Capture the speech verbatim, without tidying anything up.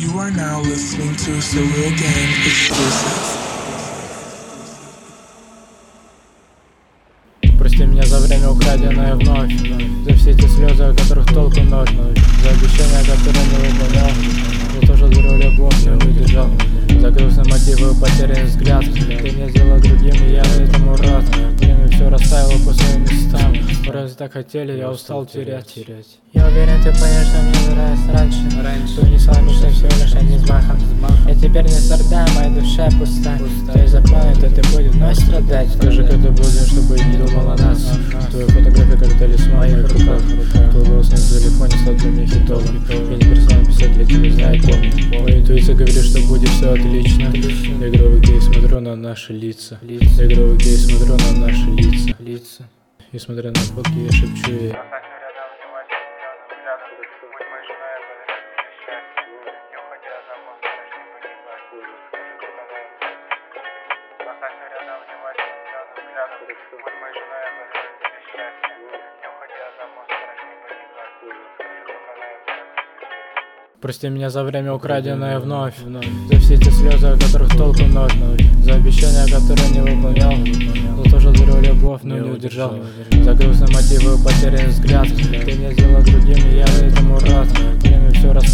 You are now listening to Surreal Game Exclusive. Прости меня за время, украденное вновь, за все эти слезы, о которых толку ноль, за обещания, которые не выполнял, за то, что зря любовь не выдержал, за грустные мотивы и потерянный взгляд. Ты меня сделала другим, и я этому рад. Время все расставило по своим местам. Разве так хотели, я устал терять. Я уверен, ты поймешь, что мне нравится раньше. Раньше унесла мечты всего лишь одним взмахом. Я теперь не страдаю, моя душа пуста. Ты запомни, то ты будешь вновь страдать. Скажи, когда будем, чтобы не думал о нас. Твоя фотография как талисман в моих руках. Твой голос на телефоне стал для меня хитовым. Я не перестал писать для тебя, знаю, помню. Моя интуиция говорит, что будет все отлично. Я игровой гей, смотрю на наши лица. Я игровой гей, смотрю на наши лица. Лица. И смотря на фотки, я шепчу ей. Прости меня за время, украденное вновь, за все эти слезы, о которых толку ноль, за обещания, которые не выполнял, за то, что зря любовь, но не удержал, за грустные мотивы и потерянный взгляд. Ты меня сделала другим, и я этому рад. Время все расставило